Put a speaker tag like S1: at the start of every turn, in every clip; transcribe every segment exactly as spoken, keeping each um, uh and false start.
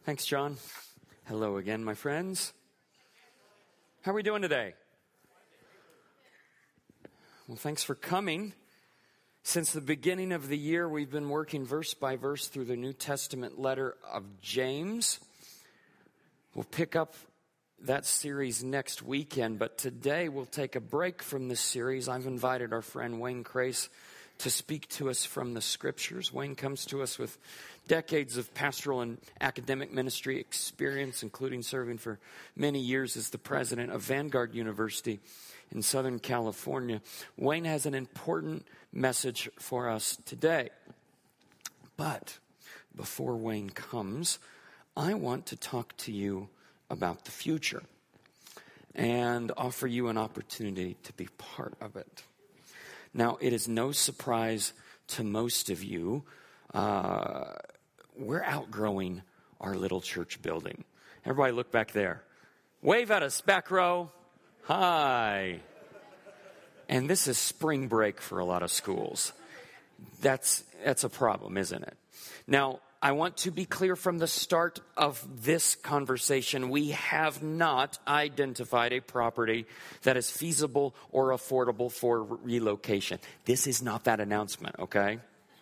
S1: Thanks, John. Hello again, my friends. How are we doing today? Well, thanks for coming. Since the beginning of the year, we've been working verse by verse through the New Testament letter of James. We'll pick up that series next weekend, but today we'll take a break from this series. I've invited our friend Wayne Crace to speak to us from the scriptures. Wayne comes to us with decades of pastoral and academic ministry experience, including serving for many years as the president of Vanguard University in Southern California. Wayne has an important message for us today. But before Wayne comes, I want to talk to you about the future and offer you an opportunity to be part of it. Now, it is no surprise to most of you, uh, we're outgrowing our little church building. Everybody look back there. Wave at us, back row. Hi. And this is spring break for a lot of schools. That's, that's a problem, isn't it? Now, I want to be clear from the start of this conversation, we have not identified a property that is feasible or affordable for relocation. This is not that announcement, okay?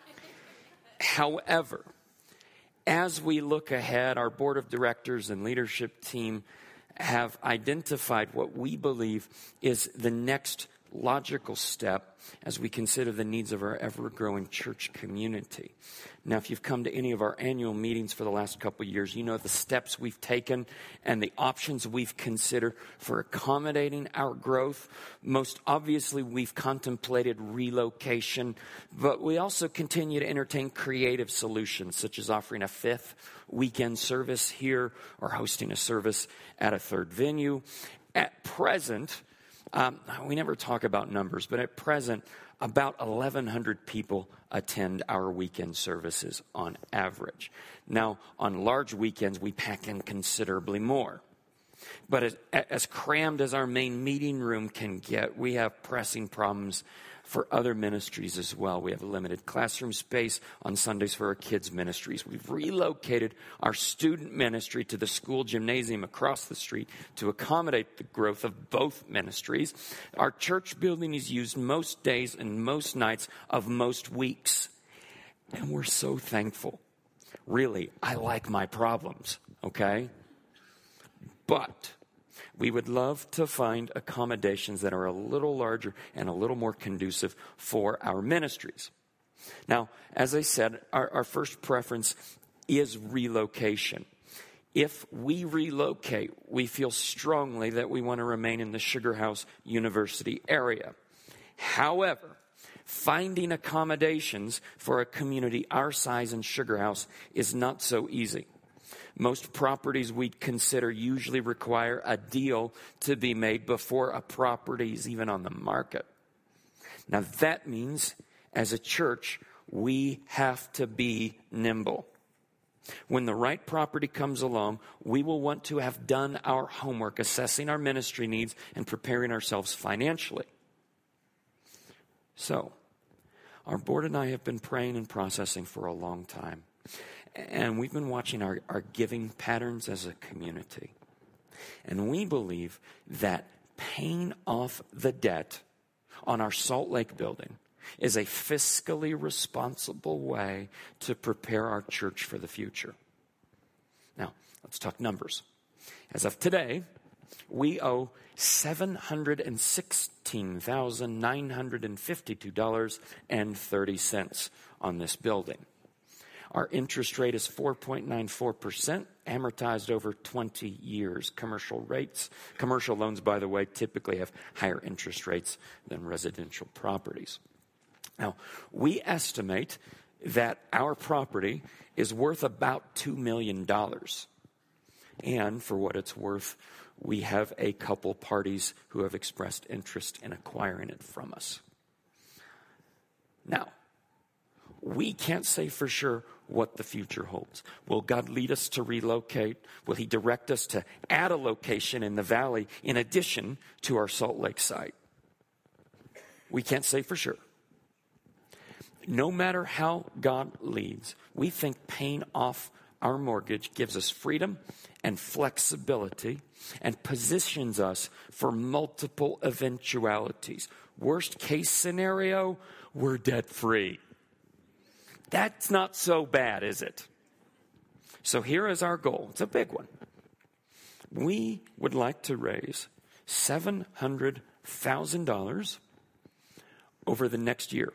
S1: However, as we look ahead, our board of directors and leadership team have identified what we believe is the next logical step as we consider the needs of our ever-growing church community. Now, if you've come to any of our annual meetings for the last couple of years, you know the steps we've taken and the options we've considered for accommodating our growth. Most obviously, we've contemplated relocation, but we also continue to entertain creative solutions, such as offering a fifth weekend service here or hosting a service at a third venue. At present, Um, we never talk about numbers, but at present, about eleven hundred people attend our weekend services on average. Now, on large weekends, we pack in considerably more. But as, as crammed as our main meeting room can get, we have pressing problems for other ministries as well. We have a limited classroom space on Sundays for our kids' ministries. We've relocated our student ministry to the school gymnasium across the street to accommodate the growth of both ministries. Our church building is used most days and most nights of most weeks. And we're so thankful. Really, I like my problems, okay? But we would love to find accommodations that are a little larger and a little more conducive for our ministries. Now, as I said, our, our first preference is relocation. If we relocate, we feel strongly that we want to remain in the Sugar House University area. However, finding accommodations for a community our size in Sugar House is not so easy. Most properties we'd consider usually require a deal to be made before a property is even on the market. Now that means, as a church, we have to be nimble. When the right property comes along, we will want to have done our homework, assessing our ministry needs and preparing ourselves financially. So, our board and I have been praying and processing for a long time. And we've been watching our, our giving patterns as a community. And we believe that paying off the debt on our Salt Lake building is a fiscally responsible way to prepare our church for the future. Now, let's talk numbers. As of today, we owe seven hundred sixteen thousand nine hundred fifty-two dollars and thirty cents on this building. Our interest rate is four point nine four percent, amortized over twenty years. Commercial rates, commercial loans, by the way, typically have higher interest rates than residential properties. Now, we estimate that our property is worth about two million dollars. And for what it's worth, we have a couple parties who have expressed interest in acquiring it from us. Now, we can't say for sure what the future holds. Will God lead us to relocate? Will he direct us to add a location in the valley in addition to our Salt Lake site? We can't say for sure. No matter how God leads, we think paying off our mortgage gives us freedom and flexibility and positions us for multiple eventualities. Worst case scenario, we're debt free. That's not so bad, is it? So here is our goal. It's a big one. We would like to raise seven hundred thousand dollars over the next year.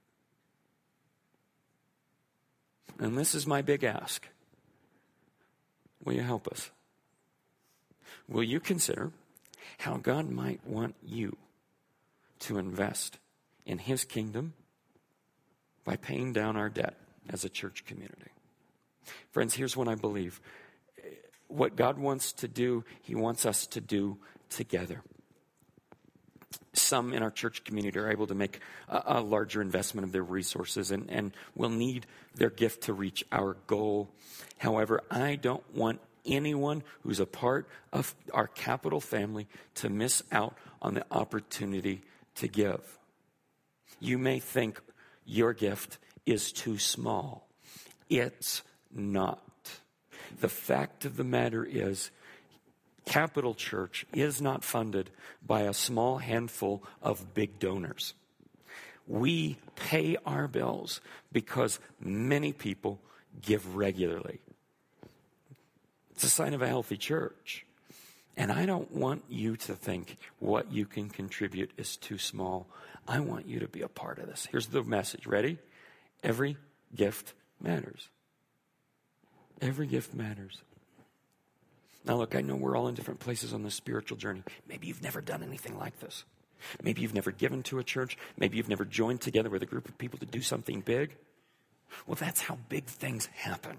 S1: And this is my big ask. Will you help us? Will you consider how God might want you to invest in his kingdom by paying down our debt as a church community? Friends, here's what I believe. What God wants to do, he wants us to do together. Some in our church community are able to make a, a larger investment of their resources and, and will need their gift to reach our goal. However, I don't want anyone who's a part of our Capital family to miss out on the opportunity to give. You may think your gift is too small. It's not. The fact of the matter is, Capital Church is not funded by a small handful of big donors. We pay our bills because many people give regularly. It's a sign of a healthy church. And I don't want you to think what you can contribute is too small. I want you to be a part of this. Here's the message. Ready? Every gift matters. Every gift matters. Now, look, I know we're all in different places on this spiritual journey. Maybe you've never done anything like this. Maybe you've never given to a church. Maybe you've never joined together with a group of people to do something big. Well, that's how big things happen.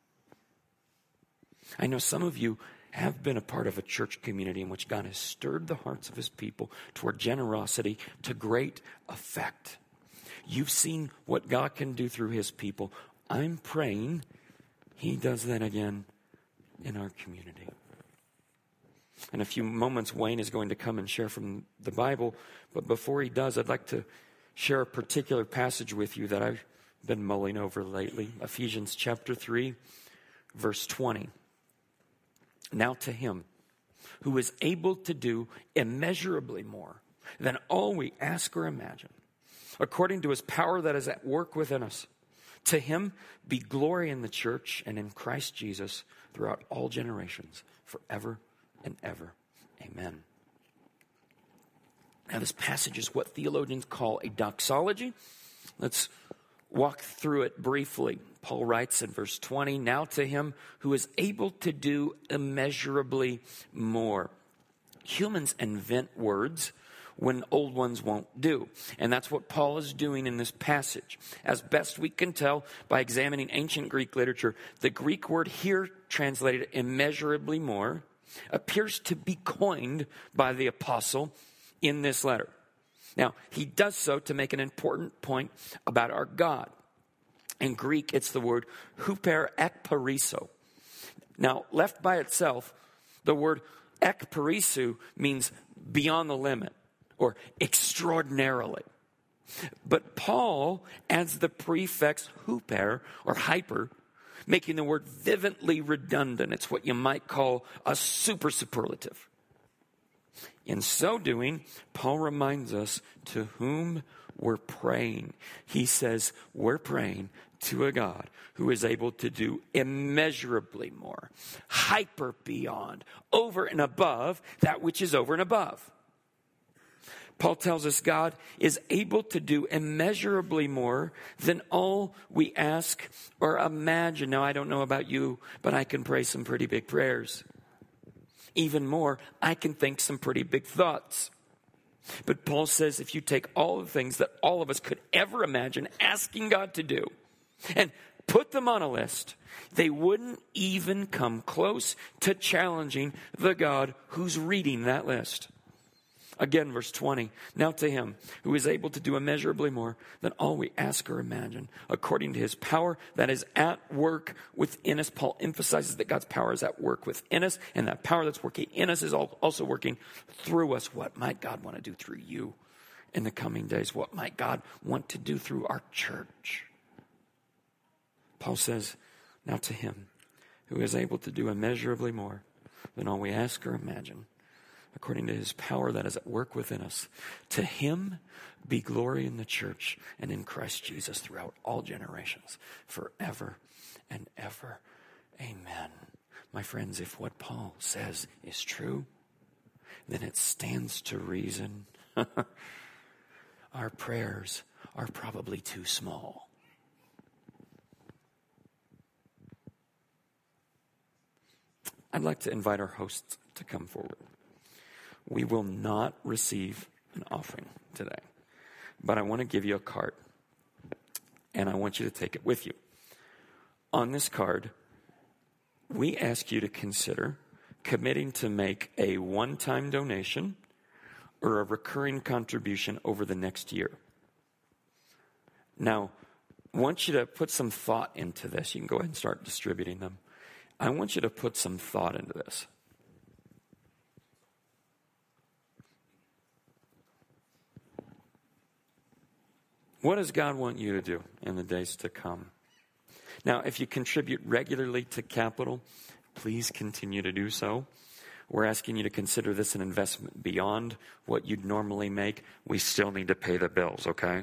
S1: I know some of you have been a part of a church community in which God has stirred the hearts of his people toward generosity to great effect. You've seen what God can do through his people. I'm praying he does that again in our community. In a few moments, Wayne is going to come and share from the Bible. But before he does, I'd like to share a particular passage with you that I've been mulling over lately. Ephesians chapter three, verse twenty. Now to him who is able to do immeasurably more than all we ask or imagine, according to his power that is at work within us. To him be glory in the church and in Christ Jesus throughout all generations, forever and ever. Amen. Now, this passage is what theologians call a doxology. Let's walk through it briefly. Paul writes in verse twenty, now to him who is able to do immeasurably more. Humans invent words when old ones won't do. And that's what Paul is doing in this passage. As best we can tell by examining ancient Greek literature, the Greek word here translated immeasurably more appears to be coined by the apostle in this letter. Now, he does so to make an important point about our God. In Greek, it's the word huper ekpariso. Now, left by itself, the word ekparisu means beyond the limit or extraordinarily. But Paul adds the prefix huper or hyper, making the word vividly redundant. It's what you might call a super superlative. In so doing, Paul reminds us to whom we're praying. He says we're praying to a God who is able to do immeasurably more, hyper beyond, over and above that which is over and above. Paul tells us God is able to do immeasurably more than all we ask or imagine. Now, I don't know about you, but I can pray some pretty big prayers. Even more, I can think some pretty big thoughts. But Paul says if you take all the things that all of us could ever imagine asking God to do and put them on a list, they wouldn't even come close to challenging the God who's reading that list. Again, verse twenty, now to him who is able to do immeasurably more than all we ask or imagine, according to his power that is at work within us. Paul emphasizes that God's power is at work within us, and that power that's working in us is also working through us. What might God want to do through you in the coming days? What might God want to do through our church? Paul says, now to him who is able to do immeasurably more than all we ask or imagine, according to his power that is at work within us. To him be glory in the church and in Christ Jesus throughout all generations, forever and ever. Amen. My friends, if what Paul says is true, then it stands to reason our prayers are probably too small. I'd like to invite our hosts to come forward. We will not receive an offering today, but I want to give you a card, and I want you to take it with you. On this card, we ask you to consider committing to make a one-time donation or a recurring contribution over the next year. Now, I want you to put some thought into this. You can go ahead and start distributing them. I want you to put some thought into this. What does God want you to do in the days to come? Now, if you contribute regularly to Capital, please continue to do so. We're asking you to consider this an investment beyond what you'd normally make. We still need to pay the bills, okay?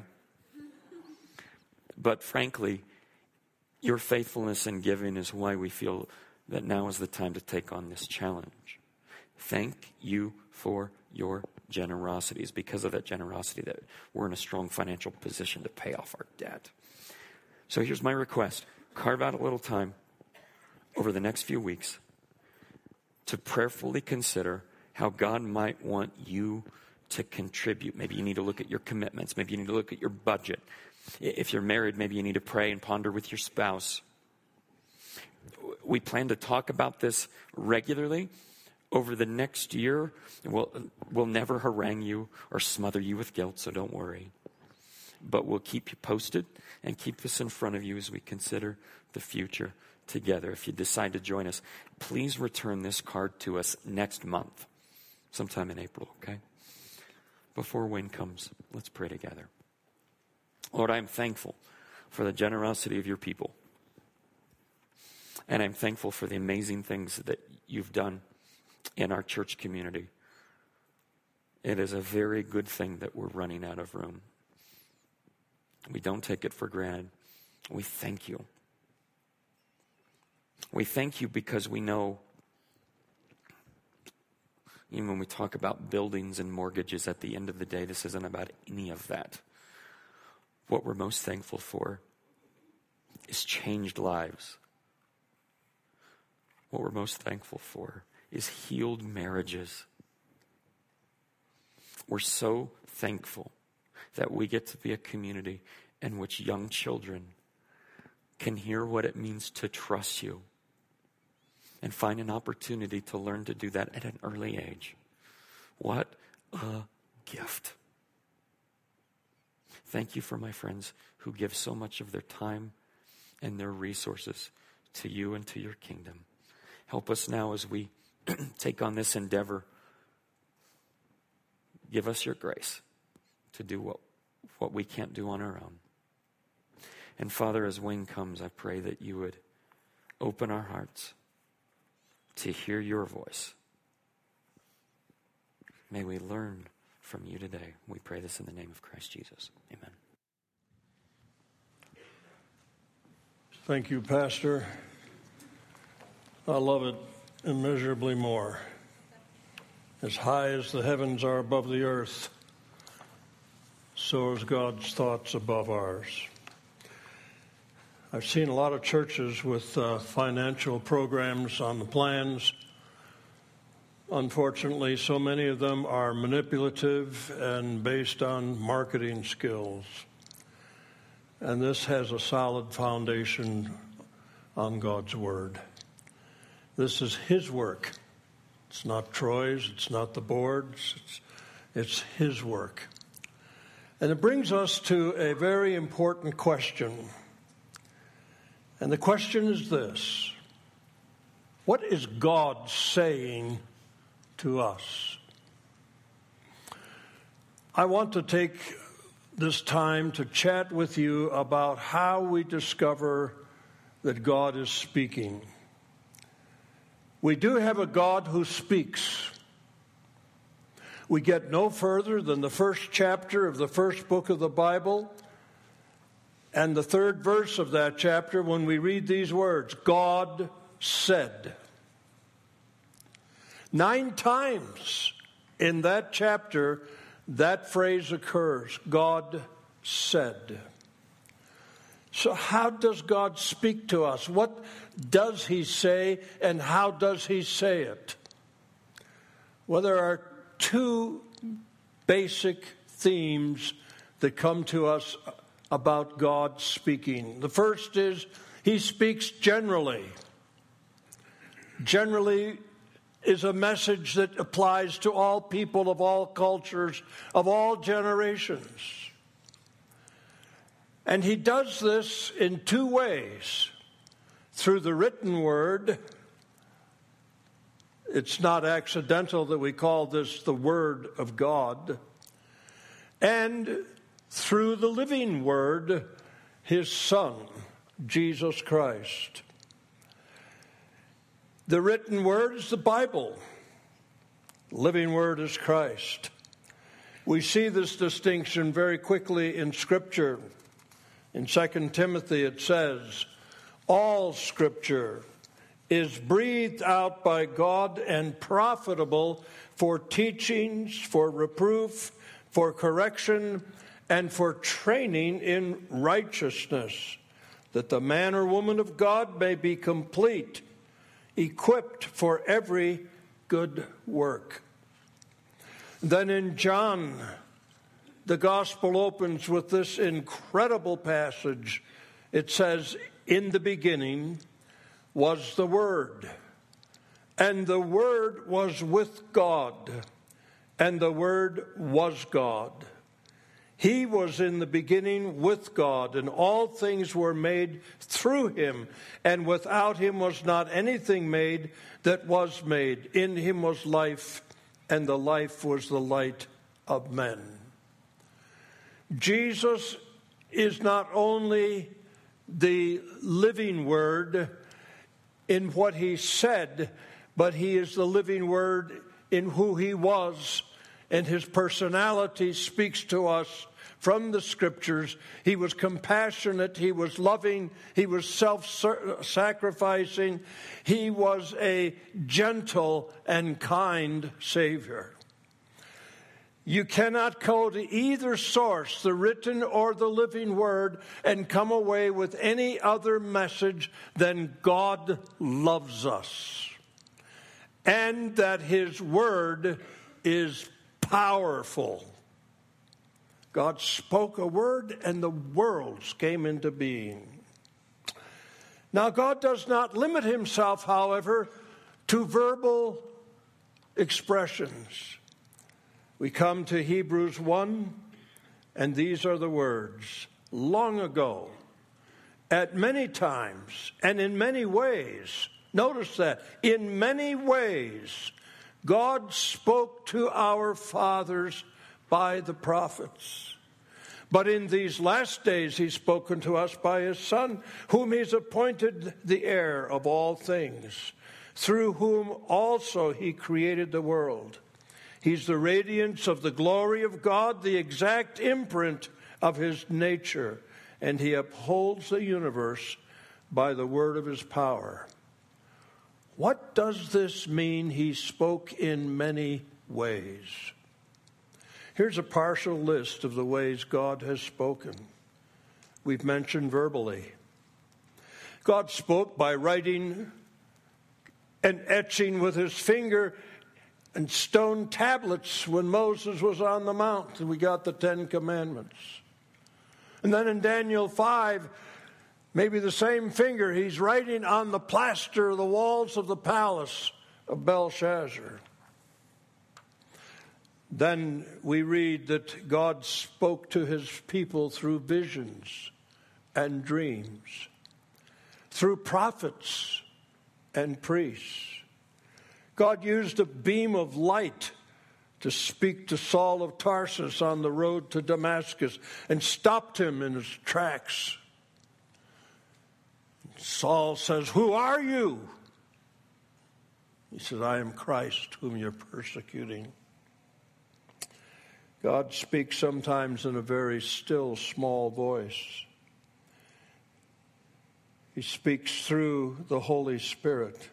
S1: But frankly, your faithfulness in giving is why we feel that now is the time to take on this challenge. Thank you for your generosity. It's because of that generosity that we're in a strong financial position to pay off our debt. So here's my request. Carve out a little time over the next few weeks to prayerfully consider how God might want you to contribute. Maybe you need to look at your commitments. Maybe you need to look at your budget. If you're married, maybe you need to pray and ponder with your spouse. We plan to talk about this regularly over the next year. We'll, we'll never harangue you or smother you with guilt, so don't worry. But we'll keep you posted and keep this in front of you as we consider the future together. If you decide to join us, please return this card to us next month, sometime in April, okay? Before Wayne comes, let's pray together. Lord, I am thankful for the generosity of your people. And I'm thankful for the amazing things that you've done in our church community. It is a very good thing that we're running out of room. We don't take it for granted. We thank you. We thank you because we know, even when we talk about buildings and mortgages, at the end of the day, this isn't about any of that. What we're most thankful for is changed lives. What we're most thankful for is healed marriages. We're so thankful that we get to be a community in which young children can hear what it means to trust you and find an opportunity to learn to do that at an early age. What a gift. Thank you for my friends who give so much of their time and their resources to you and to your kingdom. Help us now as we take on this endeavor. Give us your grace to do what, what we can't do on our own. And Father, as Wayne comes, I pray that you would open our hearts to hear your voice. May we learn from you today. We pray this in the name of Christ Jesus. Amen.
S2: Thank you, Pastor. I love it immeasurably more. As high as the heavens are above the earth, so is God's thoughts above ours. I've seen a lot of churches with uh, financial programs on the plans. Unfortunately, so many of them are manipulative and based on marketing skills. And this has a solid foundation on God's Word. This is His work. It's not Troy's, it's not the board's, it's, it's His work. And it brings us to a very important question. And the question is this: what is God saying to us? I want to take this time to chat with you about how we discover that God is speaking. We do have a God who speaks. We get no further than the first chapter of the first book of the Bible and the third verse of that chapter when we read these words, God said. Nine times in that chapter, that phrase occurs, God said. So how does God speak to us? What does he say, and how does he say it? Well, there are two basic themes that come to us about God speaking. The first is he speaks generally. Generally is a message that applies to all people of all cultures, of all generations. And he does this in two ways. Through the written word. It's not accidental that we call this the Word of God. And through the living word, his Son, Jesus Christ. The written word is the Bible. Living word is Christ. We see this distinction very quickly in Scripture. In Second Timothy it says, all Scripture is breathed out by God and profitable for teachings, for reproof, for correction, and for training in righteousness, that the man or woman of God may be complete, equipped for every good work. Then in John, the gospel opens with this incredible passage. It says, in the beginning was the Word, and the Word was with God, and the Word was God. He was in the beginning with God, and all things were made through him, and without him was not anything made that was made. In him was life, and the life was the light of men. Jesus is not only the living word in what he said, but he is the living word in who he was, and his personality speaks to us from the Scriptures. He was compassionate, he was loving, he was self-sacrificing, he was a gentle and kind Savior. You cannot go to either source, the written or the living word, and come away with any other message than God loves us, and that his word is powerful. God spoke a word and the worlds came into being. Now, God does not limit himself, however, to verbal expressions. We come to Hebrews one, and these are the words. Long ago, at many times and in many ways, notice that, in many ways, God spoke to our fathers by the prophets. But in these last days he's spoken to us by his Son, whom he's appointed the heir of all things, through whom also he created the world. He's the radiance of the glory of God, the exact imprint of his nature, and he upholds the universe by the word of his power. What does this mean? He spoke in many ways. Here's a partial list of the ways God has spoken. We've mentioned verbally. God spoke by writing and etching with his finger and stone tablets when Moses was on the mount, and we got the Ten Commandments. And then in Daniel five, maybe the same finger, he's writing on the plaster of the walls of the palace of Belshazzar. Then we read that God spoke to his people through visions and dreams, through prophets and priests. God used a beam of light to speak to Saul of Tarsus on the road to Damascus and stopped him in his tracks. Saul says, "Who are you?" He says, I am Christ whom you're persecuting. God speaks sometimes in a very still, small voice. He speaks through the Holy Spirit.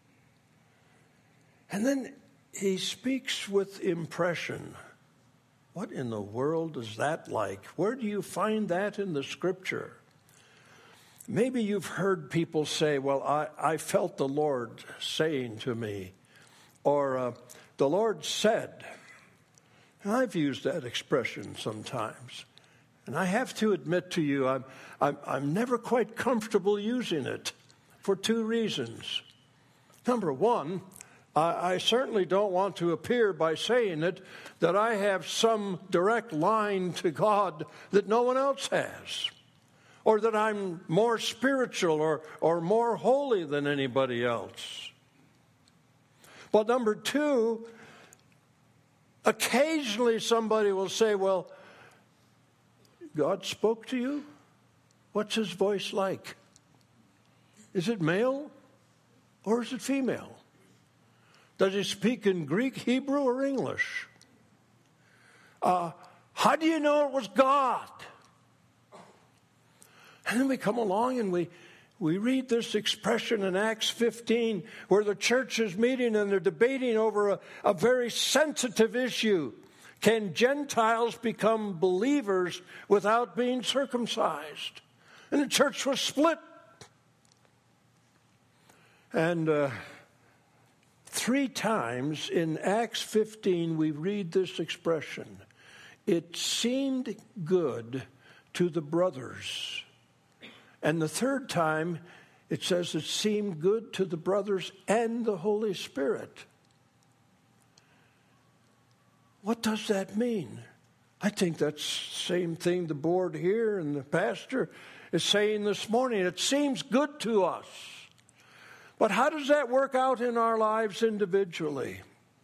S2: And then he speaks with impression. What in the world is that like? Where do you find that in the Scripture? Maybe you've heard people say, well, I, I felt the Lord saying to me, or uh, the Lord said. And I've used that expression sometimes. And I have to admit to you, I'm, I'm, I'm never quite comfortable using it for two reasons. Number one, I, I certainly don't want to appear by saying it that I have some direct line to God that no one else has, or that I'm more spiritual or, or more holy than anybody else. But number two, occasionally somebody will say, well, God spoke to you? What's his voice like? Is it male or is it female? Does he speak in Greek, Hebrew, or English? Uh, how do you know it was God? And then we come along and we, we read this expression in Acts fifteen where the church is meeting and they're debating over a, a very sensitive issue. Can Gentiles become believers without being circumcised? And the church was split. And uh, three times in Acts fifteen we read this expression. It seemed good to the brothers. And the third time, it says it seemed good to the brothers and the Holy Spirit. What does that mean? I think that's the same thing the board here and the pastor is saying this morning. It seems good to us. But how does that work out in our lives individually?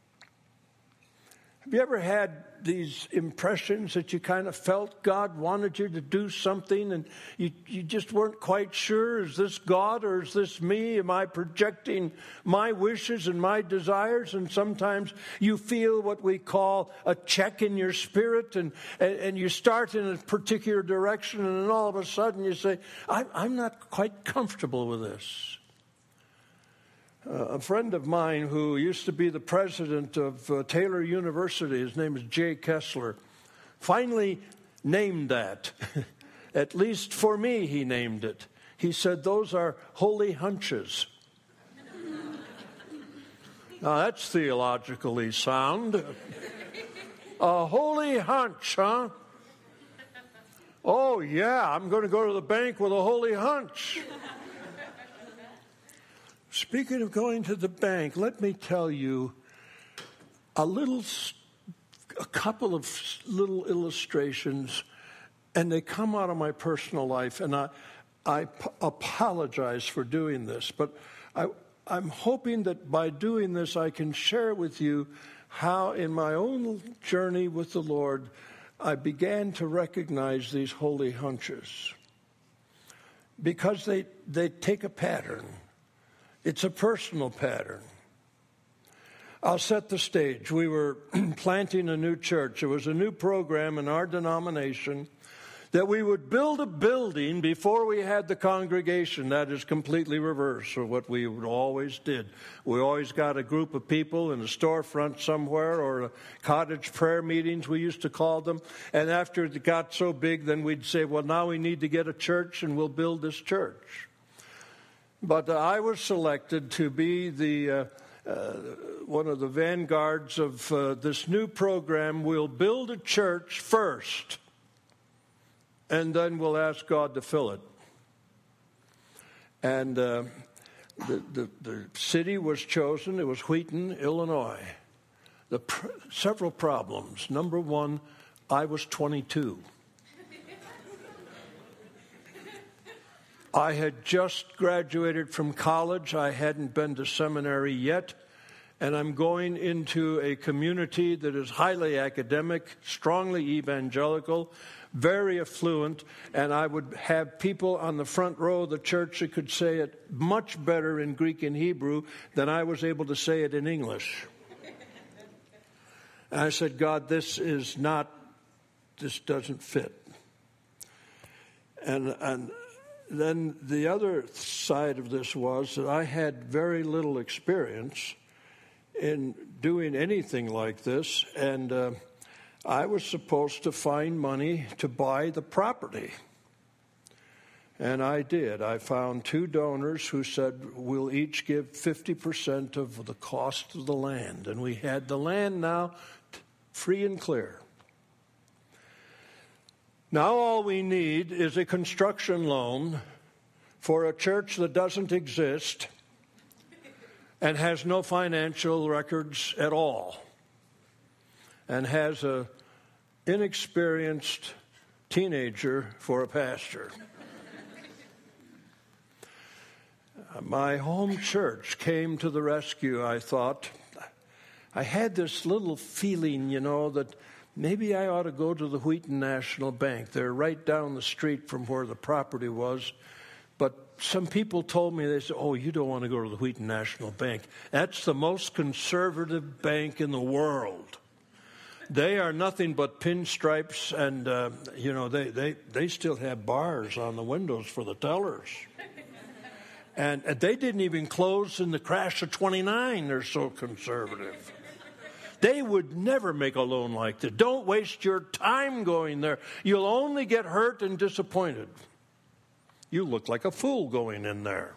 S2: Have you ever had these impressions that you kind of felt God wanted you to do something and you, you just weren't quite sure, is this God or is this me? Am I projecting my wishes and my desires? And sometimes you feel what we call a check in your spirit and, and, and you start in a particular direction and then all of a sudden you say, I'm, I'm not quite comfortable with this. Uh, a friend of mine who used to be the president of uh, Taylor University, his name is Jay Kessler, finally named that. At least for me, he named it. He said, those are holy hunches. Now, that's theologically sound. A holy hunch, huh? Oh, yeah, I'm going to go to the bank with a holy hunch. Speaking of going to the bank, let me tell you a little, a couple of little illustrations, and they come out of my personal life, and I, I p- apologize for doing this, but I, I'm hoping that by doing this I can share with you how in my own journey with the Lord I began to recognize these holy hunches, because they, they take a pattern. It's a personal pattern. I'll set the stage. We were planting a new church. It was a new program in our denomination that we would build a building before we had the congregation. That is completely reverse of what we always did. We always got a group of people in a storefront somewhere or a cottage prayer meetings, we used to call them. And after it got so big, then we'd say, well, now we need to get a church and we'll build this church. But uh, I was selected to be the uh, uh, one of the vanguards of uh, this new program. We'll build a church first, and then we'll ask God to fill it. And uh, the, the, the city was chosen. It was Wheaton, Illinois. The pr- several problems. Number one, I was twenty-two. I had just graduated from college. I hadn't been to seminary yet. And I'm going into a community that is highly academic, strongly evangelical, very affluent, and I would have people on the front row of the church that could say it much better in Greek and Hebrew than I was able to say it in English. And I said, God, this is not, this doesn't fit. And, and then the other side of this was that I had very little experience in doing anything like this, and uh, I was supposed to find money to buy the property. And I did. I found two donors who said, we'll each give fifty percent of the cost of the land. And we had the land now free and clear. Now all we need is a construction loan for a church that doesn't exist and has no financial records at all, and has an inexperienced teenager for a pastor. My home church came to the rescue, I thought. I had this little feeling, you know, that maybe I ought to go to the Wheaton National Bank. They're right down the street from where the property was. But some people told me, they said, oh, you don't want to go to the Wheaton National Bank. That's the most conservative bank in the world. They are nothing but pinstripes, and, uh, you know, they, they, they still have bars on the windows for the tellers. And they didn't even close in the crash of twenty-nine. They're so conservative. They would never make a loan like that. Don't waste your time going there. You'll only get hurt and disappointed. You look like a fool going in there.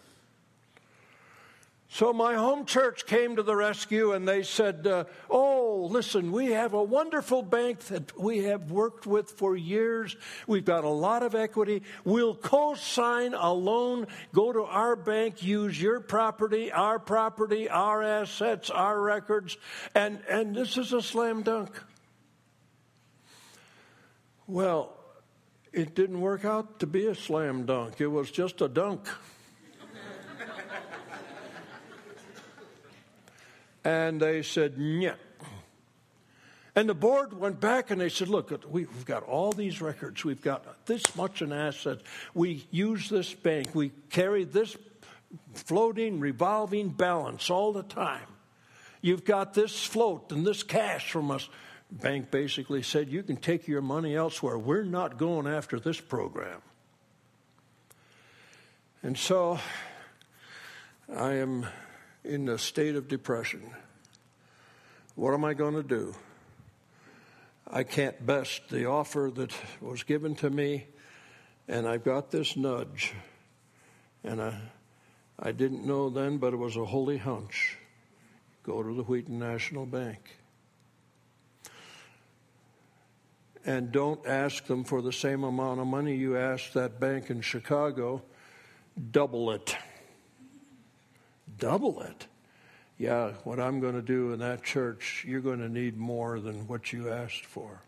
S2: So my home church came to the rescue, and they said, uh, oh, listen, we have a wonderful bank that we have worked with for years. We've got a lot of equity. We'll co-sign a loan, go to our bank, use your property, our property, our assets, our records, and, and this is a slam dunk. Well, it didn't work out to be a slam dunk. It was just a dunk. And they said, "Nyeh." And the board went back and they said, look, we've got all these records. We've got this much in assets. We use this bank. We carry this floating, revolving balance all the time. You've got this float and this cash from us. The bank basically said, you can take your money elsewhere. We're not going after this program. And so I am in a state of depression. What am I going to do? I can't best the offer that was given to me, and I've got this nudge. And I, I didn't know then, but it was a holy hunch. Go to the Wheaton National Bank. And don't ask them for the same amount of money you asked that bank in Chicago. Double it. Double it. Yeah, what I'm going to do in that church, you're going to need more than what you asked for.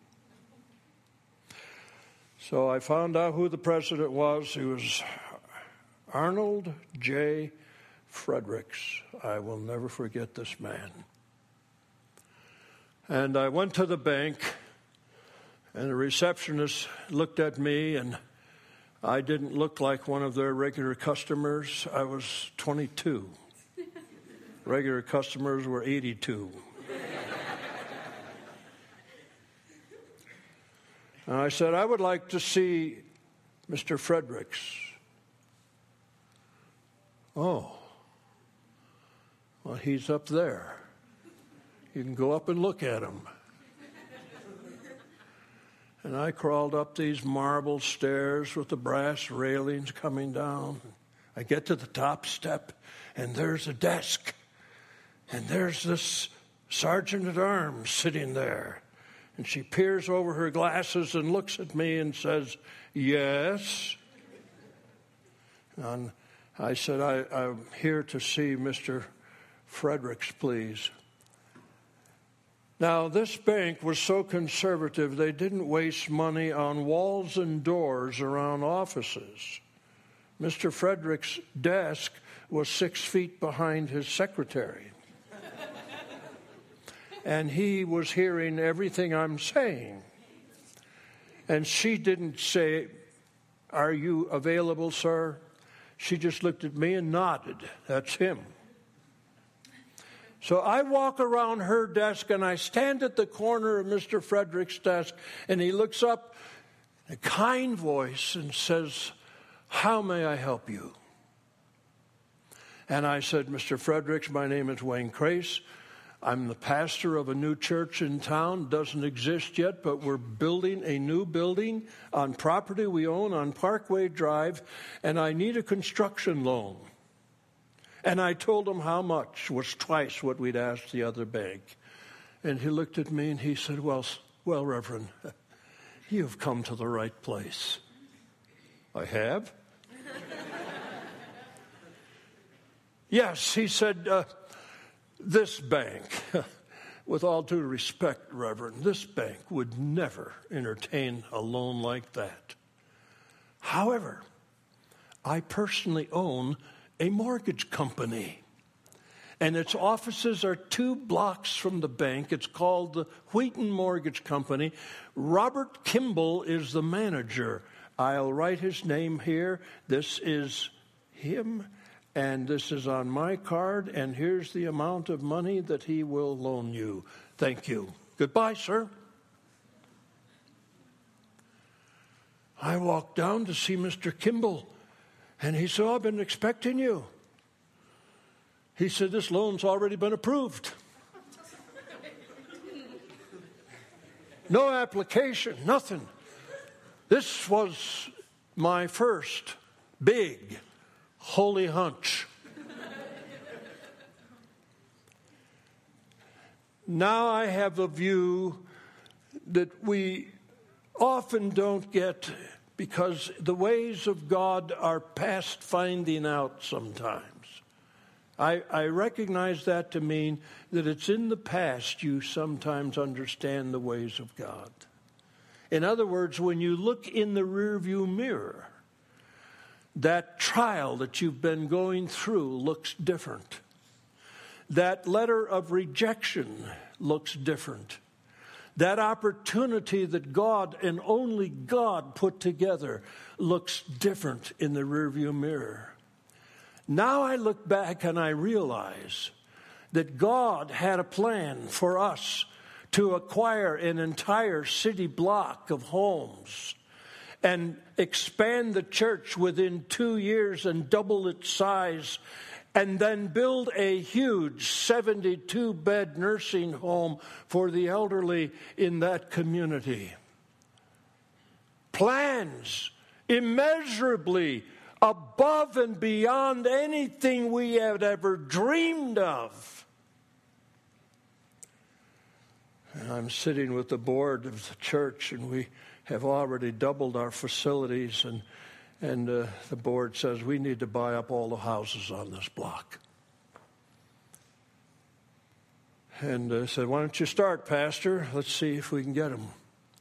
S2: So I found out who the president was. He was Arnold J. Fredericks. I will never forget this man. And I went to the bank, and the receptionist looked at me, and I didn't look like one of their regular customers. I was twenty-two. Regular customers were eighty-two. And I said, I would like to see Mister Fredericks. Oh, well, he's up there. You can go up and look at him. And I crawled up these marble stairs with the brass railings coming down. I get to the top step, and there's a desk. And there's this sergeant at arms sitting there. And she peers over her glasses and looks at me and says, yes. And I said, I, I'm here to see Mister Fredericks, please. Now, this bank was so conservative, they didn't waste money on walls and doors around offices. Mister Fredericks' desk was six feet behind his secretary. And he was hearing everything I'm saying. And she didn't say, "Are you available, sir?" She just looked at me and nodded. That's him. So I walk around her desk and I stand at the corner of Mister Frederick's desk, and he looks up in a kind voice and says, "How may I help you?" And I said, "Mister Fredericks, my name is Wayne Crace. I'm the pastor of a new church in town. Doesn't exist yet, but we're building a new building on property we own on Parkway Drive, and I need a construction loan." And I told him how much was twice what we'd asked the other bank. And he looked at me and he said, well, well, Reverend, you've come to the right place." I have? Yes, he said, uh, this bank, with all due respect, Reverend, this bank would never entertain a loan like that. However, I personally own a mortgage company, and its offices are two blocks from the bank. It's called the Wheaton Mortgage Company. Robert Kimball is the manager. I'll write his name here. This is him, and this is on my card, and here's the amount of money that he will loan you. Thank you. Goodbye, sir. I walked down to see Mister Kimball. And he said, "I've been expecting you." He said, "This loan's already been approved." No application, nothing. This was my first big holy hunch. Now I have a view that we often don't get, because the ways of God are past finding out sometimes. I, I recognize that to mean that it's in the past you sometimes understand the ways of God. In other words, when you look in the rearview mirror, that trial that you've been going through looks different. That letter of rejection looks different. That opportunity that God and only God put together looks different in the rearview mirror. Now I look back and I realize that God had a plan for us to acquire an entire city block of homes and expand the church within two years and double its size, and then build a huge seventy-two bed nursing home for the elderly in that community. Plans immeasurably above and beyond anything we had ever dreamed of. And I'm sitting with the board of the church, and we have already doubled our facilities, and And uh, the board says we need to buy up all the houses on this block. And I uh, said, "Why don't you start, Pastor? Let's see if we can get them."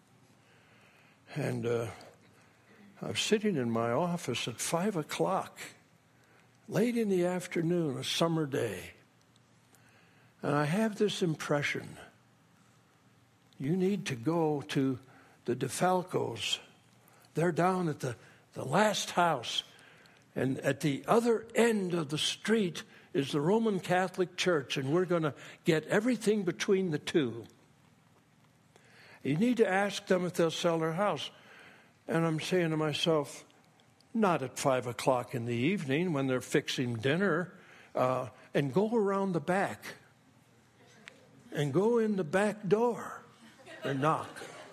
S2: And uh, I'm sitting in my office at five o'clock, late in the afternoon, a summer day. And I have this impression: you need to go to the DeFalcos. They're down at the The last house, and at the other end of the street is the Roman Catholic Church, and we're going to get everything between the two. You need to ask them if they'll sell their house. And I'm saying to myself, not at five o'clock in the evening when they're fixing dinner, uh, and go around the back, and go in the back door and knock.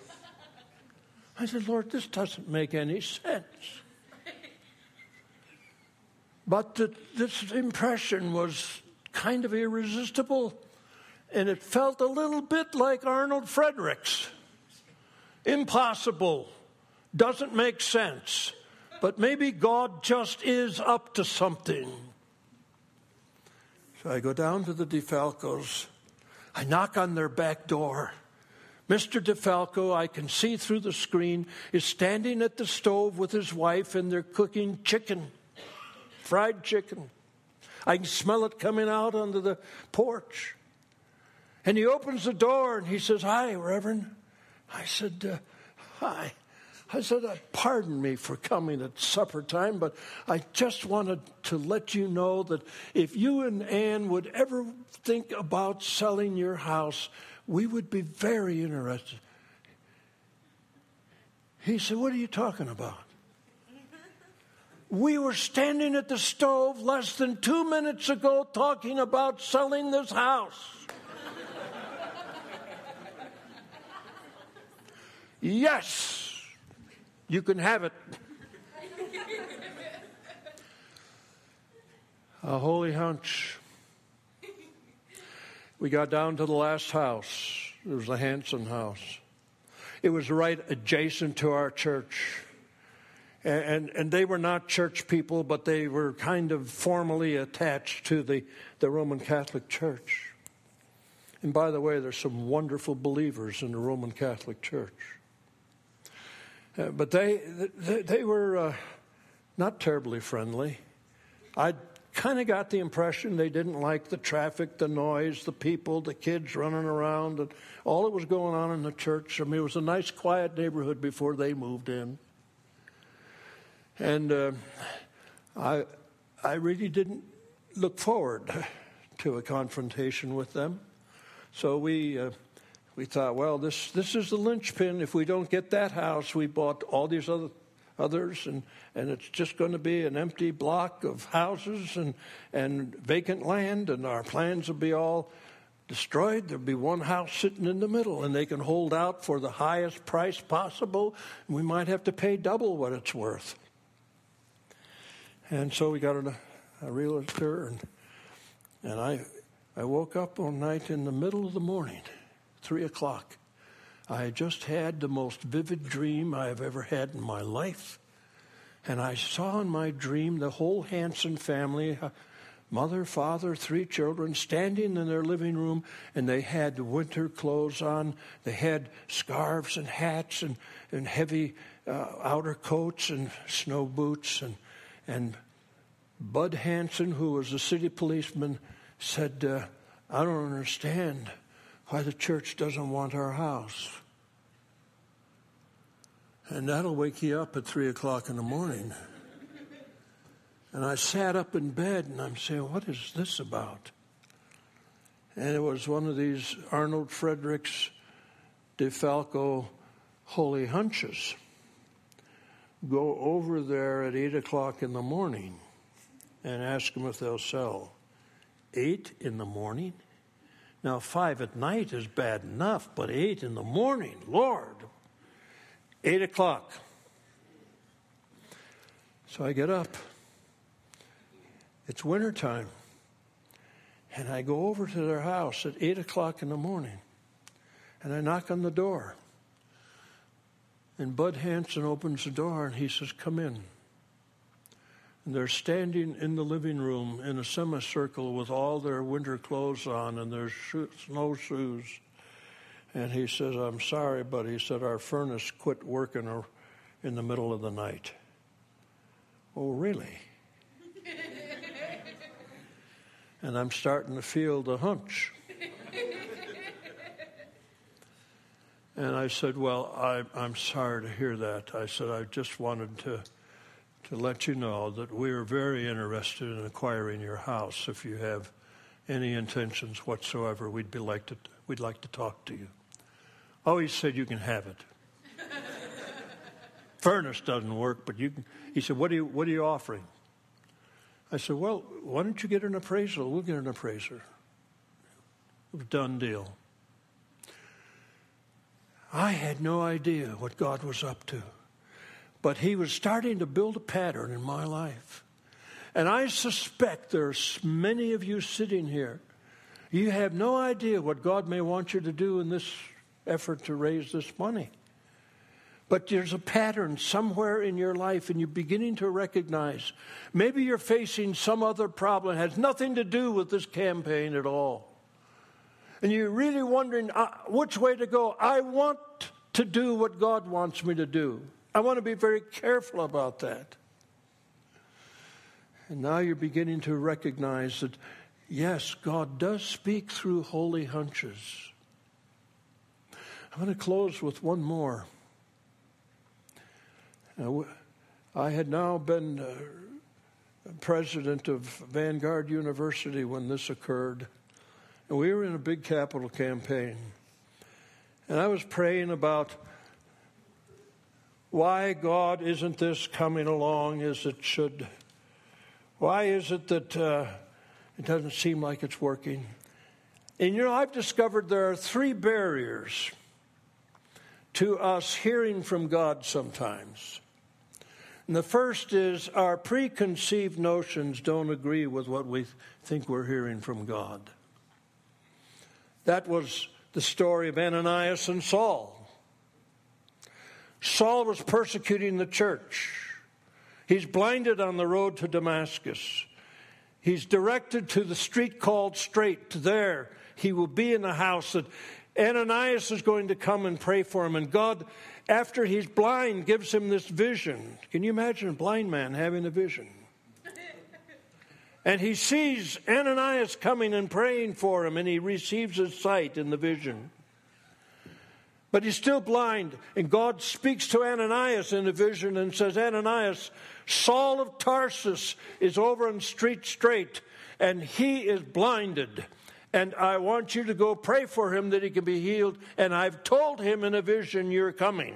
S2: I said, "Lord, this doesn't make any sense." But the, this impression was kind of irresistible, and it felt a little bit like Arnold Fredericks. Impossible. Doesn't make sense. But maybe God just is up to something. So I go down to the DeFalcos. I knock on their back door. Mister DeFalco, I can see through the screen, is standing at the stove with his wife, and they're cooking chicken, fried chicken. I can smell it coming out onto the porch. And he opens the door and he says, "Hi, Reverend." I said, uh, "Hi." I said, pardon me for coming at supper time, but I just wanted to let you know that if you and Ann would ever think about selling your house, we would be very interested. He said, what are you talking about? We were standing at the stove less than two minutes ago talking about selling this house. Yes, you can have it. A holy hunch. We got down to the last house. It was the Hanson house. It was right adjacent to our church. And, and, and they were not church people, but they were kind of formally attached to the, the Roman Catholic Church. And by the way, there's some wonderful believers in the Roman Catholic Church. Uh, but they, they, they were uh, not terribly friendly. I kind of got the impression they didn't like the traffic, the noise, the people, the kids running around, and all that was going on in the church. I mean, it was a nice, quiet neighborhood before they moved in. And uh, I, I really didn't look forward to a confrontation with them. So we uh, we thought, well, this this is the linchpin. If we don't get that house, we bought all these other others, and, and it's just going to be an empty block of houses and and vacant land, and our plans will be all destroyed. There'll be one house sitting in the middle, and they can hold out for the highest price possible. And we might have to pay double what it's worth. And so we got a, a realtor, and and I I woke up one night in the middle of the morning, three o'clock. I had just had the most vivid dream I have ever had in my life. And I saw in my dream the whole Hanson family, mother, father, three children, standing in their living room, and they had winter clothes on. They had scarves and hats and, and heavy uh, outer coats and snow boots. And, and Bud Hanson, who was a city policeman, said, uh, I don't understand why the church doesn't want our house. And that'll wake you up at three o'clock in the morning. And I sat up in bed and I'm saying, what is this about? And it was one of these Arnold Fredericks DeFalco holy hunches. Go over there at eight o'clock in the morning and ask them if they'll sell. Eight in the morning? Now, five at night is bad enough, but eight in the morning, Lord. Eight o'clock. So I get up. It's wintertime. And I go over to their house at eight o'clock in the morning. And I knock on the door. And Bud Hanson opens the door and he says, come in. And they're standing in the living room in a semicircle with all their winter clothes on and their sho- snowshoes. And he says, I'm sorry, but he said, our furnace quit working in the middle of the night. Oh, really? And I'm starting to feel the hunch. And I said, well, I, I'm sorry to hear that. I said, I just wanted to to let you know that we are very interested in acquiring your house. If you have any intentions whatsoever, we'd be like to we'd like to talk to you. Oh, he said, you can have it. Furnace doesn't work, but you can. He said, what are you what are you offering? I said, well, why don't you get an appraisal? We'll get an appraiser. Done deal. I had no idea what God was up to. But he was starting to build a pattern in my life. And I suspect there's many of you sitting here. You have no idea what God may want you to do in this effort to raise this money. But there's a pattern somewhere in your life and you're beginning to recognize. Maybe you're facing some other problem. It has nothing to do with this campaign at all. And you're really wondering uh, which way to go. I want to do what God wants me to do. I want to be very careful about that. And now you're beginning to recognize that, yes, God does speak through holy hunches. I'm going to close with one more. Now, I had now been uh, president of Vanguard University when this occurred. And we were in a big capital campaign. And I was praying about why, God, isn't this coming along as it should? Why is it that uh, it doesn't seem like it's working? And, you know, I've discovered there are three barriers to us hearing from God sometimes. And the first is our preconceived notions don't agree with what we think we're hearing from God. That was the story of Ananias and Saul. Saul was persecuting the church. He's blinded on the road to Damascus. He's directed to the street called Straight. There, he will be in the house that Ananias is going to come and pray for him. And God, after he's blind, gives him this vision. Can you imagine a blind man having a vision? And he sees Ananias coming and praying for him, and he receives his sight in the vision. But he's still blind, and God speaks to Ananias in a vision and says, Ananias, Saul of Tarsus is over on Street Straight, and he is blinded. And I want you to go pray for him that he can be healed. And I've told him in a vision you're coming.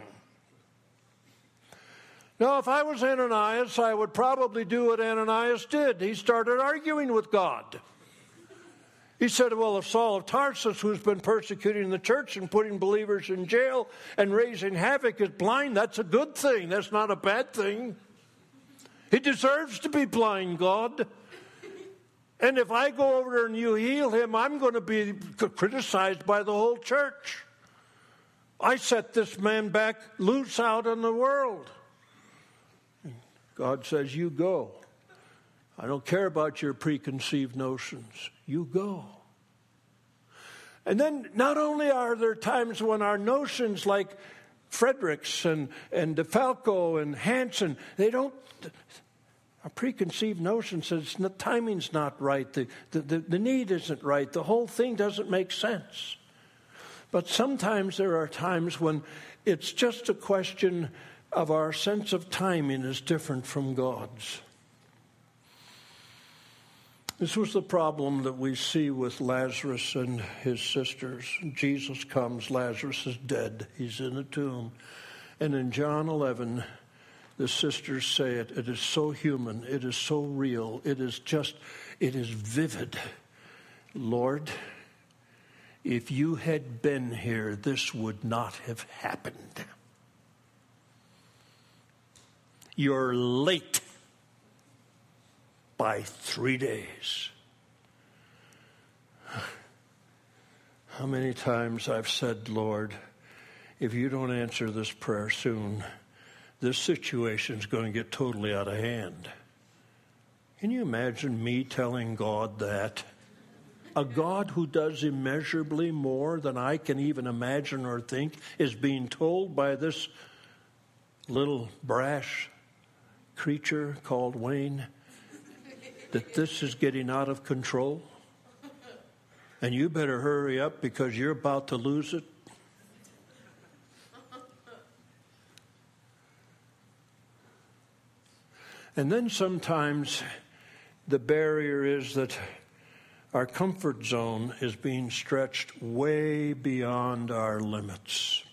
S2: Now, if I was Ananias, I would probably do what Ananias did. He started arguing with God. He said, well, if Saul of Tarsus, who's been persecuting the church and putting believers in jail and raising havoc, is blind, that's a good thing. That's not a bad thing. He deserves to be blind, God. And if I go over there and you heal him, I'm going to be criticized by the whole church. I set this man back loose out in the world. God says, you go. I don't care about your preconceived notions. You go. And then not only are there times when our notions like Fredericks and, and DeFalco and Hansen, they don't... Our preconceived notion says the timing's not right, the, the, the, the need isn't right, the whole thing doesn't make sense. But sometimes there are times when it's just a question of our sense of timing is different from God's. This was the problem that we see with Lazarus and his sisters. Jesus comes, Lazarus is dead, he's in a tomb. And in John eleven, the sisters say it, it is so human, it is so real, it is just, it is vivid. Lord, if you had been here, this would not have happened. You're late by three days. How many times I've said, Lord, if you don't answer this prayer soon, this situation is going to get totally out of hand. Can you imagine me telling God that? A God who does immeasurably more than I can even imagine or think is being told by this little brash creature called Wayne that this is getting out of control? And you better hurry up because you're about to lose it. And then sometimes the barrier is that our comfort zone is being stretched way beyond our limits.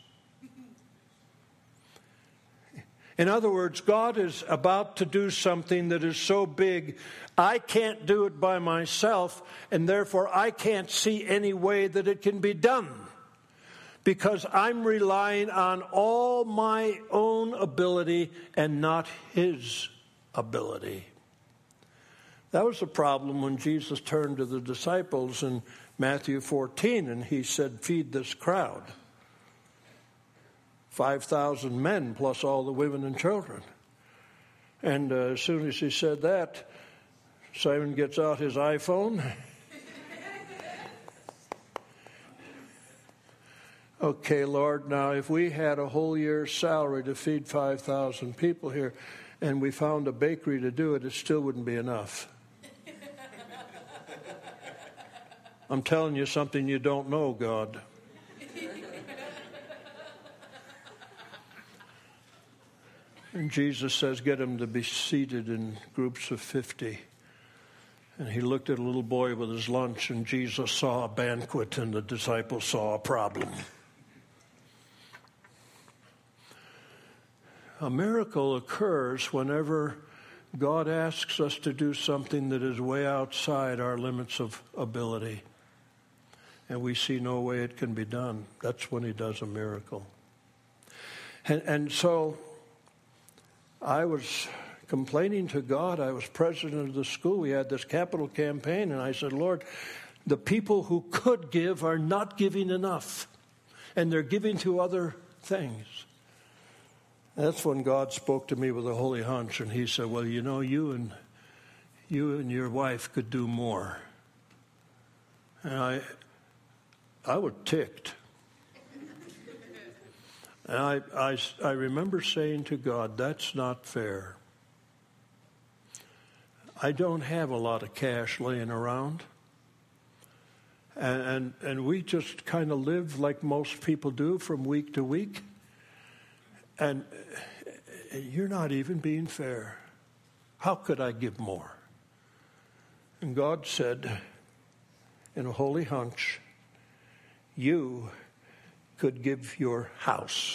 S2: In other words, God is about to do something that is so big, I can't do it by myself, and therefore I can't see any way that it can be done, because I'm relying on all my own ability and not His ability. That was the problem when Jesus turned to the disciples in Matthew fourteen, and he said, feed this crowd. five thousand men plus all the women and children. And uh, as soon as he said that, Simon gets out his iPhone. Okay, Lord, now if we had a whole year's salary to feed five thousand people here and we found a bakery to do it, it still wouldn't be enough. I'm telling you something you don't know, God. And Jesus says, get them to be seated in groups of fifty. And he looked at a little boy with his lunch, and Jesus saw a banquet, and the disciples saw a problem. A miracle occurs whenever God asks us to do something that is way outside our limits of ability, and we see no way it can be done. That's when he does a miracle. And, and so I was complaining to God. I was president of the school. We had this capital campaign, and I said, Lord, the people who could give are not giving enough, and they're giving to other things. That's when God spoke to me with a holy hunch, and he said, well, you know, you and you and your wife could do more. And I I was ticked. And I, I, I remember saying to God, that's not fair. I don't have a lot of cash laying around. And, and, and we just kind of live like most people do from week to week. And you're not even being fair. How could I give more? And God said, in a holy hunch, you could give your house.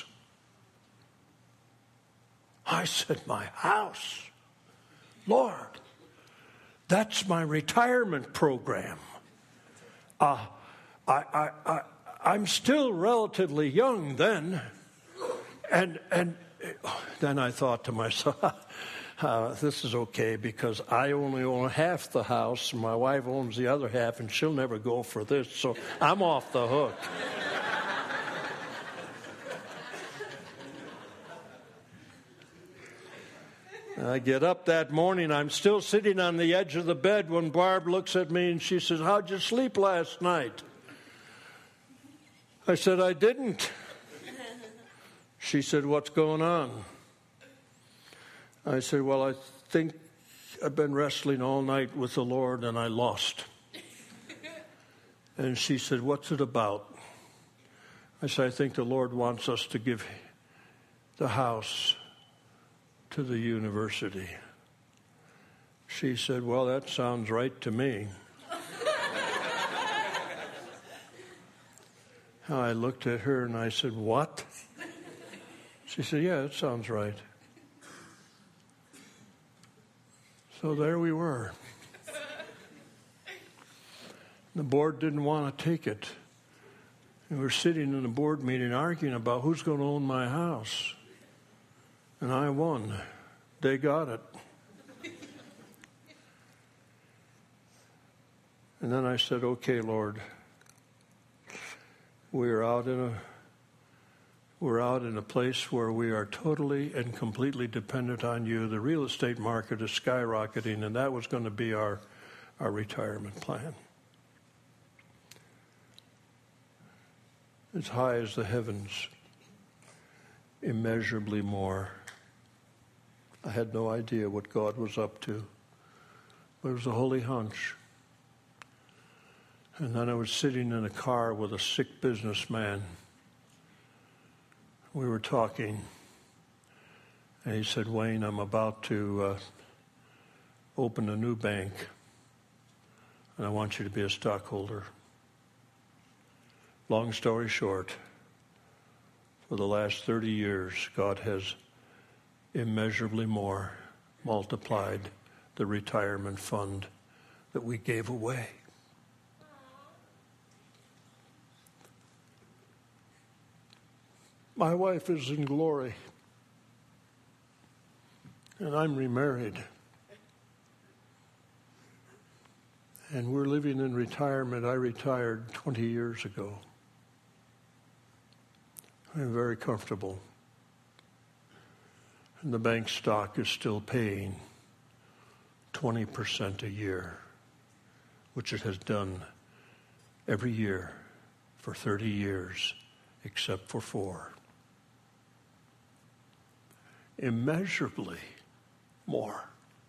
S2: I said, my house? Lord, that's my retirement program. Uh, I, I, I, I'm still relatively young then. And and then I thought to myself, uh, this is okay because I only own half the house and my wife owns the other half and she'll never go for this, so I'm off the hook. I get up that morning, I'm still sitting on the edge of the bed when Barb looks at me and she says, how'd you sleep last night? I said, I didn't. She said, what's going on? I said, well, I think I've been wrestling all night with the Lord and I lost. And she said, what's it about? I said, I think the Lord wants us to give the house to the university. She said, well, that sounds right to me. I looked at her and I said, what? She said, yeah, it sounds right. So there we were. The board didn't want to take it. We were sitting in a board meeting arguing about who's going to own my house. And I won. They got it. And then I said, okay, Lord, we're out in a we're out in a place where we are totally and completely dependent on you. The real estate market is skyrocketing, and that was going to be our, our retirement plan. As high as the heavens, immeasurably more. I had no idea what God was up to, but it was a holy hunch. And then I was sitting in a car with a sick businessman. We were talking, and he said, Wayne, I'm about to uh, open a new bank, and I want you to be a stockholder. Long story short, for the last thirty years, God has immeasurably more multiplied the retirement fund that we gave away. My wife is in glory, and I'm remarried. And we're living in retirement. I retired twenty years ago. I'm very comfortable. And the bank stock is still paying twenty percent a year, which it has done every year for thirty years, except for four. Immeasurably more.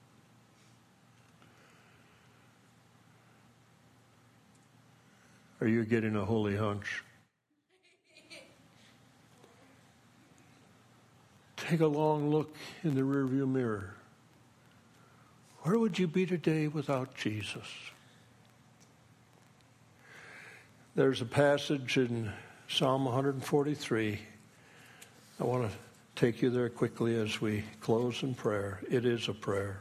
S2: Are you getting a holy hunch? take a long look in the rearview mirror. Where would you be today without Jesus? There's a passage in Psalm one forty-three. I want to take you there quickly as we close in prayer. It is a prayer.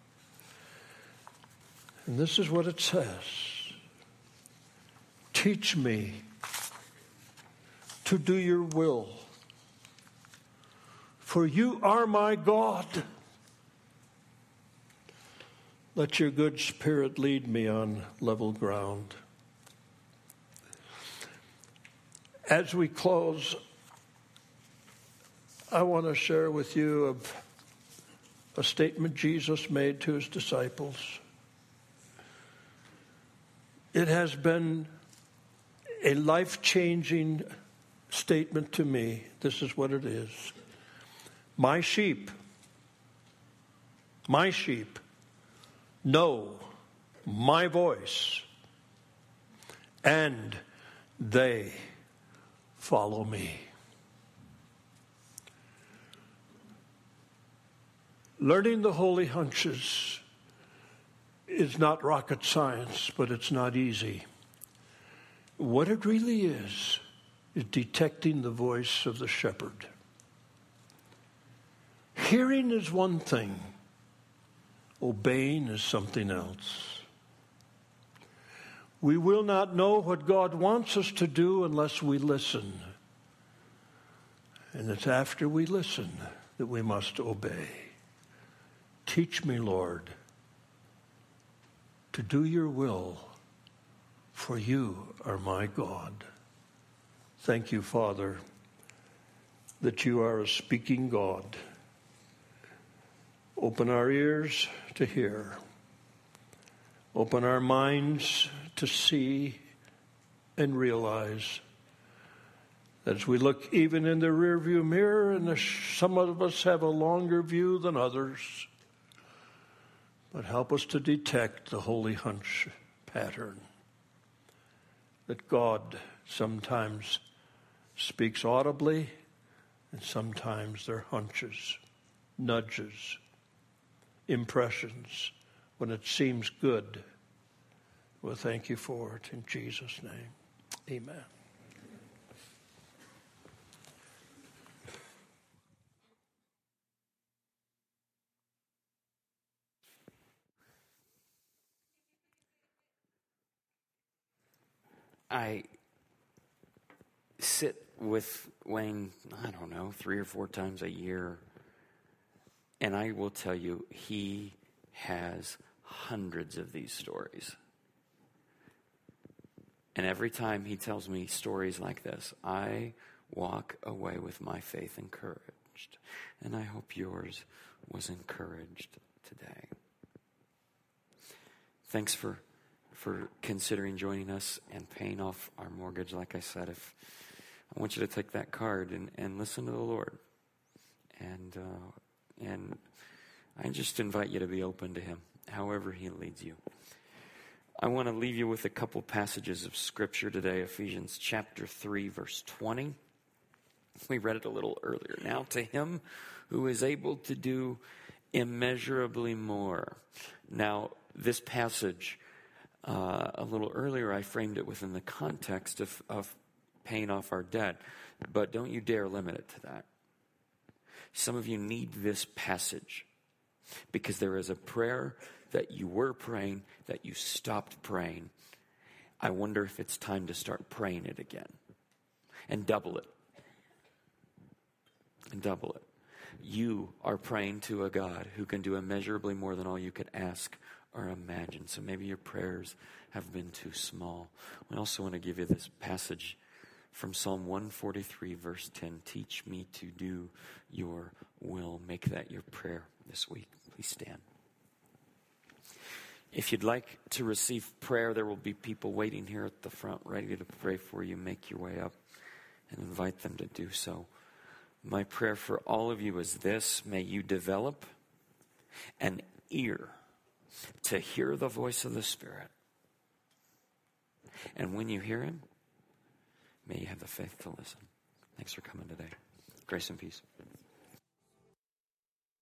S2: And this is what it says. Teach me to do your will, for you are my God. Let your good spirit lead me on level ground. As we close, I want to share with you of a statement Jesus made to his disciples. It has been a life-changing statement to me. This is what it is. My sheep, my sheep know my voice, and they follow me. Learning the holy hunches is not rocket science, but it's not easy. What it really is, is detecting the voice of the shepherd. Hearing is one thing. Obeying is something else. We will not know what God wants us to do unless we listen. And it's after we listen that we must obey. Teach me, Lord, to do your will, for you are my God. Thank you, Father, that you are a speaking God. Open our ears to hear. Open our minds to see and realize. As we look even in the rearview mirror, and some of us have a longer view than others, but help us to detect the holy hunch pattern. That God sometimes speaks audibly, and sometimes they're hunches, nudges, impressions when it seems good. Well, thank you for it in Jesus' name. Amen.
S1: I sit with Wayne, I don't know, three or four times a year. And I will tell you, he has hundreds of these stories. And every time he tells me stories like this, I walk away with my faith encouraged. And I hope yours was encouraged today. Thanks for for considering joining us and paying off our mortgage. Like I said, if I want you to take that card and, and listen to the Lord. And uh, and I just invite you to be open to him, however he leads you. I want to leave you with a couple passages of Scripture today. Ephesians chapter three, verse twenty. We read it a little earlier. Now to him who is able to do immeasurably more. Now, this passage, uh, a little earlier, I framed it within the context of, of paying off our debt. But don't you dare limit it to that. Some of you need this passage because there is a prayer that you were praying that you stopped praying. I wonder if it's time to start praying it again and double it. And double it. You are praying to a God who can do immeasurably more than all you could ask or imagine. So maybe your prayers have been too small. We also want to give you this passage from Psalm one forty-three, verse ten. Teach me to do your will. Make that your prayer this week. Please stand. If you'd like to receive prayer, there will be people waiting here at the front ready to pray for you. Make your way up and invite them to do so. My prayer for all of you is this: may you develop an ear to hear the voice of the Spirit. And when you hear him, may you have the faith to listen. Thanks for coming today. Grace and peace.